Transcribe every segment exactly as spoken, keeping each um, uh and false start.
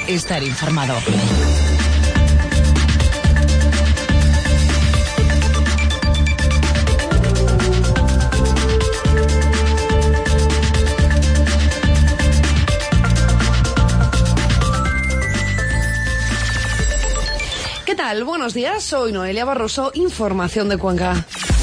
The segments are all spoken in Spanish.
estar informado. ¿Qué tal? Buenos días, soy Noelia Barroso, información de Cuenca.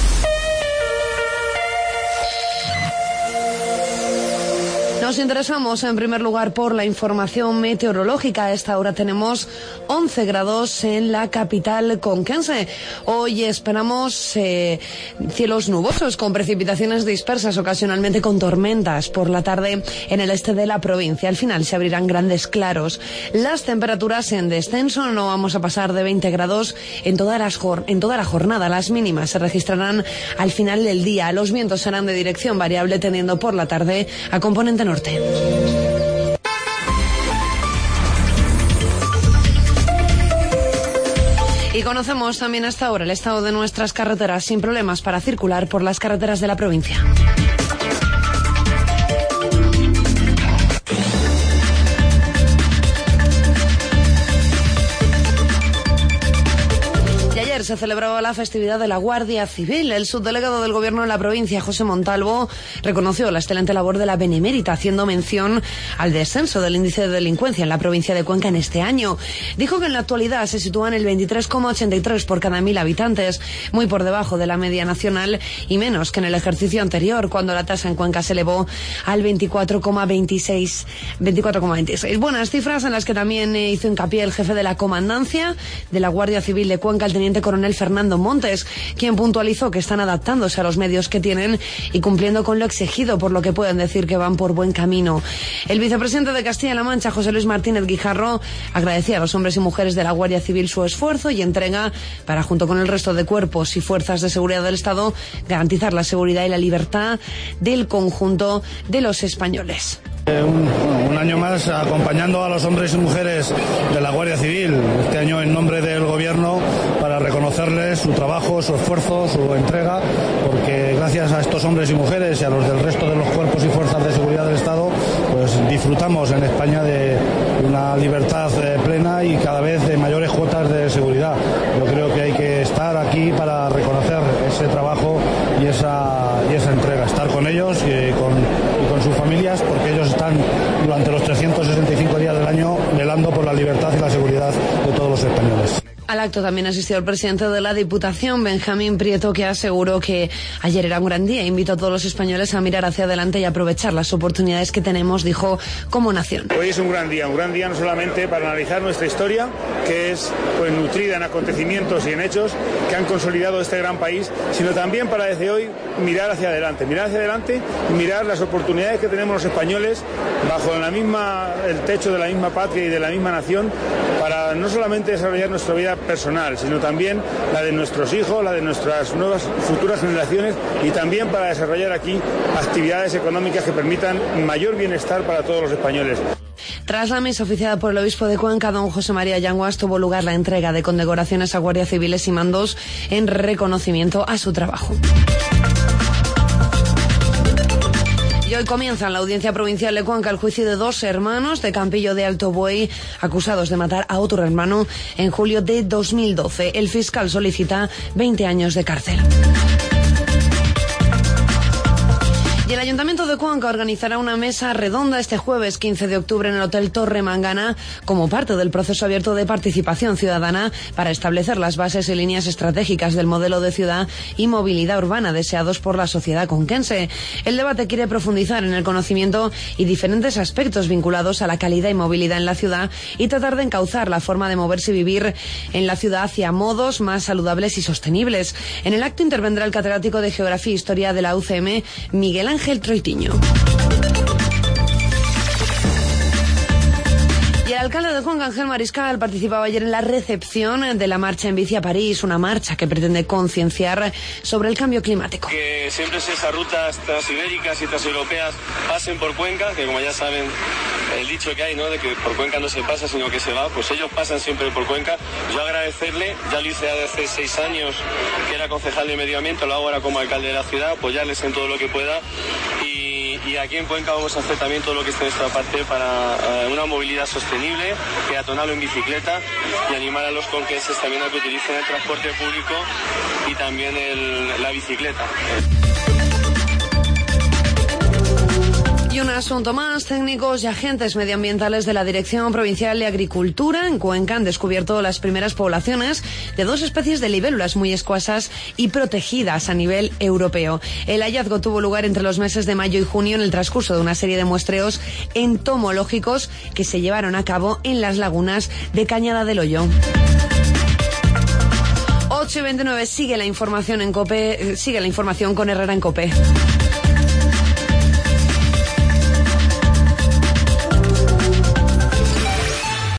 Nos interesamos en primer lugar por la información meteorológica. A esta hora tenemos once grados en la capital conquense. Hoy esperamos eh, cielos nubosos con precipitaciones dispersas, ocasionalmente con tormentas por la tarde en el este de la provincia. Al final se abrirán grandes claros. Las temperaturas en descenso, no vamos a pasar de veinte grados en toda, las en toda la jornada. Las mínimas se registrarán al final del día. Los vientos serán de dirección variable, tendiendo por la tarde a componente norte. Y conocemos también hasta ahora el estado de nuestras carreteras sin problemas para circular por las carreteras de la provincia. Se celebraba la festividad de la Guardia Civil. El subdelegado del Gobierno de la provincia, José Montalvo, reconoció la excelente labor de la Benemérita, haciendo mención al descenso del índice de delincuencia en la provincia de Cuenca en este año. Dijo que en la actualidad se sitúa en el veintitrés coma ochenta y tres por cada mil habitantes, muy por debajo de la media nacional y menos que en el ejercicio anterior, cuando la tasa en Cuenca se elevó al veinticuatro coma veintiséis. veinticuatro coma veintiséis. Buenas cifras en las que también hizo hincapié el jefe de la comandancia de la Guardia Civil de Cuenca, el teniente coronel Fernando Montes, quien puntualizó que están adaptándose a los medios que tienen y cumpliendo con lo exigido, por lo que pueden decir que van por buen camino. El vicepresidente de Castilla-La Mancha, José Luis Martínez Guijarro, agradecía a los hombres y mujeres de la Guardia Civil su esfuerzo y entrega para, junto con el resto de cuerpos y fuerzas de seguridad del Estado, garantizar la seguridad y la libertad del conjunto de los españoles. Un, un año más acompañando a los hombres y mujeres de la Guardia Civil, este año en nombre del Gobierno, para reconocerles su trabajo, su esfuerzo, su entrega, porque gracias a estos hombres y mujeres y a los del resto de los cuerpos y fuerzas de seguridad del Estado, pues disfrutamos en España de una libertad eh, plena y cada vez de mayores cuotas de seguridad. Yo creo que hay que estar aquí para reconocer ese trabajo y esa, y esa entrega, estar con ellos y con, y con sus familias, porque ellos están durante los trescientos sesenta y cinco días del año velando por la libertad y la seguridad de todos los españoles. Al acto también asistió el presidente de la Diputación, Benjamín Prieto, que aseguró que ayer era un gran día. Invitó a todos los españoles a mirar hacia adelante y aprovechar las oportunidades que tenemos, dijo, como nación. Hoy es un gran día, un gran día no solamente para analizar nuestra historia, que es pues nutrida en acontecimientos y en hechos que han consolidado este gran país, sino también para desde hoy mirar hacia adelante, mirar hacia adelante y mirar las oportunidades que tenemos los españoles bajo la misma, el techo de la misma patria y de la misma nación, para no solamente desarrollar nuestra vida personal, sino también la de nuestros hijos, la de nuestras nuevas futuras generaciones, y también para desarrollar aquí actividades económicas que permitan mayor bienestar para todos los españoles. Tras la misa oficiada por el obispo de Cuenca, don José María Yanguas, tuvo lugar la entrega de condecoraciones a guardias civiles y mandos en reconocimiento a su trabajo. Y hoy comienza en la Audiencia Provincial de Cuenca el juicio de dos hermanos de Campillo de Alto Buey acusados de matar a otro hermano en julio de dos mil doce. El fiscal solicita veinte años de cárcel. Y el Ayuntamiento de Cuenca organizará una mesa redonda este jueves quince de octubre en el Hotel Torre Mangana como parte del proceso abierto de participación ciudadana para establecer las bases y líneas estratégicas del modelo de ciudad y movilidad urbana deseados por la sociedad conquense. El debate quiere profundizar en el conocimiento y diferentes aspectos vinculados a la calidad y movilidad en la ciudad y tratar de encauzar la forma de moverse y vivir en la ciudad hacia modos más saludables y sostenibles. En el acto intervendrá el catedrático de Geografía e Historia de la U C M, Miguel Ángel Ángel Troitiño. Y el alcalde de Cuenca, Ángel Mariscal, participaba ayer en la recepción de la marcha en bici a París, una marcha que pretende concienciar sobre el cambio climático. Que siempre esas rutas transibéricas y transeuropeas pasen por Cuenca, que como ya saben el dicho que hay, ¿no?, de que por Cuenca no se pasa sino que se va, pues ellos pasan siempre por Cuenca. Yo agradecerle, ya lo hice hace seis años que era concejal de medio ambiente, lo hago ahora como alcalde de la ciudad, apoyarles en todo lo que pueda y, y aquí en Cuenca vamos a hacer también todo lo que esté en nuestra parte para uh, una movilidad sostenible, peatonal o en bicicleta, y animar a los conquenses también a que utilicen el transporte público y también el, la bicicleta. Y un asunto más, técnicos y agentes medioambientales de la Dirección Provincial de Agricultura en Cuenca han descubierto las primeras poblaciones de dos especies de libélulas muy escasas y protegidas a nivel europeo. El hallazgo tuvo lugar entre los meses de mayo y junio en el transcurso de una serie de muestreos entomológicos que se llevaron a cabo en las lagunas de Cañada del Hoyo. ocho y veintinueve, sigue la información en COPE, sigue la información con Herrera en COPE.